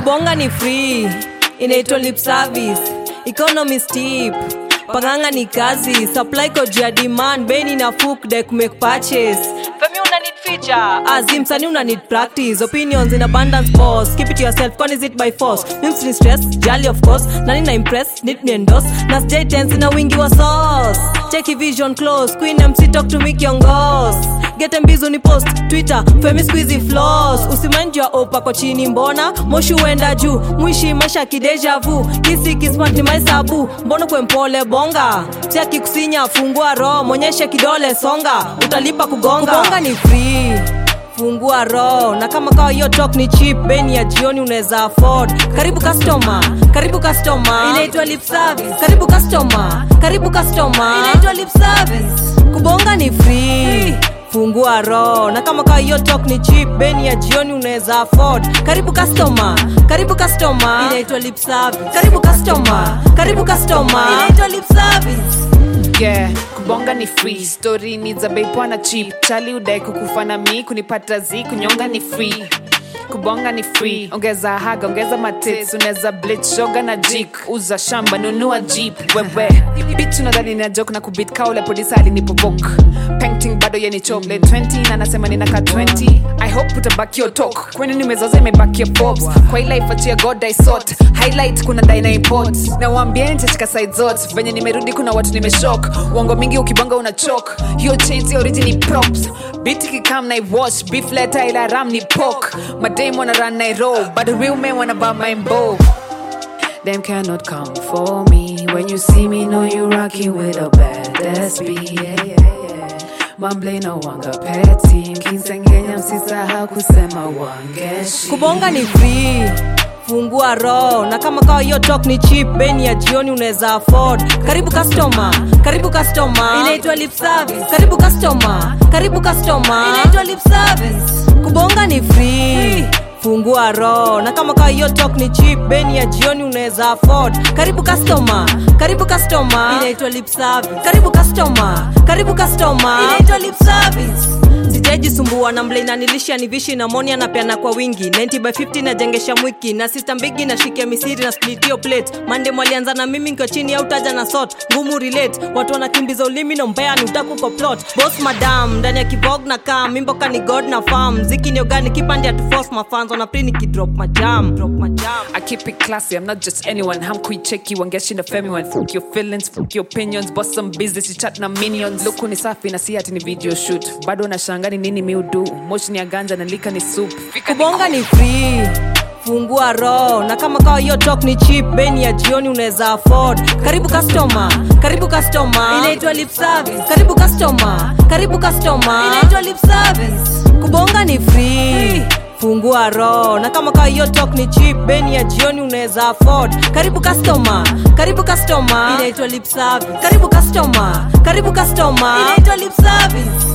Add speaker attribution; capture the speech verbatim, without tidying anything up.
Speaker 1: Kubonga ni free, inaitwa lip service. Economy steep, panganga ni kazi. Supply code ya demand, beni na fook deck make purchase. Femi una need feature, azim sani una need practice. Opinions in abundance boss, keep it to yourself, con is it by force. Mims ni stress, jolly of course. Nani na impress, need me endorse. Nas J tense in a wingi wa sauce. Check your vision close, Queen M C talk to me kiongos. Get mbizo ni post, Twitter, Femi squeezy flows. Usimanji ya opa kwa chini mbona, moshu wenda juu. Mwishi masha kideja vu, kisi kismat ni maisabu. Mbono kwe mpole bonga, tia kikusinya fungua roho. Monyeshe kidole songa, utalipa kugonga. Kubonga ni free, fungua roho. Na kama kawa yo talk ni cheap, beni ya jioni uneza afford. Karibu customer, karibu customer, inaitwa lip service. Karibu customer, karibu customer, inaitwa lip service. Kubonga ni free, fungua roho. Na kama kawa yo talk ni cheap, beni ya jioni uneza afford. Karibu customer, karibu customer, inaitwa lip service. Karibu customer, karibu customer, inaitwa lip service.
Speaker 2: Yeah, kubonga ni free. Story needs a babe wana cheap. Chali udai kukufana mi, kunipata zi, kunyonga ni free. Kubonga ni free. Ongeza haga, ongeza matits. Uneza blitz, shoga na jik. Uza shamba, nunua jeep. Wewe bitch unadhani na joke na kubit kaule producer alinipovoke. Painting bado yeni chocolate twenty na nasema ninaka twenty. I hope utabaki your talk. Kwani nimezoza imebaki your Forbes. Kwa hii life achia God I sought. Highlight kuna dina import. Na waambia nitachika side zote. Venye nimerudi kuna watu nimeshock. Uongo mingi ukibonga unachoke. Hiyo chains ya origin ni props. Beat kikam na wash. Beef letter ila ram ni pork. My dame wanna run na roll. But the real men wanna buy my bow. Them cannot come for me. When you see me know you rocking with a badass beat. Yeah, yeah, yeah. Mamble no wanga petty. Kinsengenya msisahau kusema wangeshi.
Speaker 1: Kubonga ni free, fungua roho. Na kama kawa yo talk ni cheap, beni ya jioni uneza afford. Karibu customer, karibu customer, inaitwa lip service. Karibu customer, karibu customer, inaitwa lip service. Kubonga ni free, fungua roho. Na kama kawa yo talk ni cheap, beni ya jioni uneza afford. Karibu customer, karibu customer, inaitwa lip service. Karibu customer, karibu customer, inaitwa lip service. Siteji sumbua na mble inanilisha ni vishi na monia na peana kwa wingi. ninety by fifty na jengesha mwiki. Na sister mbigi na shikia misiri na split yo plate. Mande mwalianza na mimi nko chini ya utaja na sort. Ngumu relate, watu wanakimbiza ulimi na mbea ni utaku kwa plot. Boss madam, ndani ya kibog na kam. Mimboka ni god na farm. Ziki ni ogani kipandi ya to force my fans. Wana pre niki drop my jam, drop my jam.
Speaker 2: I keep it classy, I'm not just anyone. Ham kui cheki, wangeshi na femi one. Fuck your feelings, fuck your opinions. Boss some business, you chat na minions. Luku ni safi na si ati ni video shoot. Bado na shangani nini mi udu. Moshi ni ya ganja na lika ni soup.
Speaker 1: Kubonga ni free, fungua roho. Na kama kawa yo talk ni cheap, beni ya jioni uneza afford. Karibu customer, karibu customer, inaitwa lip service. Karibu customer, karibu customer, inaitwa lip service. Kubonga ni free, fungua roho. Na kama kawa yo talk ni cheap, beni ya jioni uneza afford. Karibu customer, karibu customer, inaitwa lip service. Karibu customer, karibu customer, inaitwa lip service.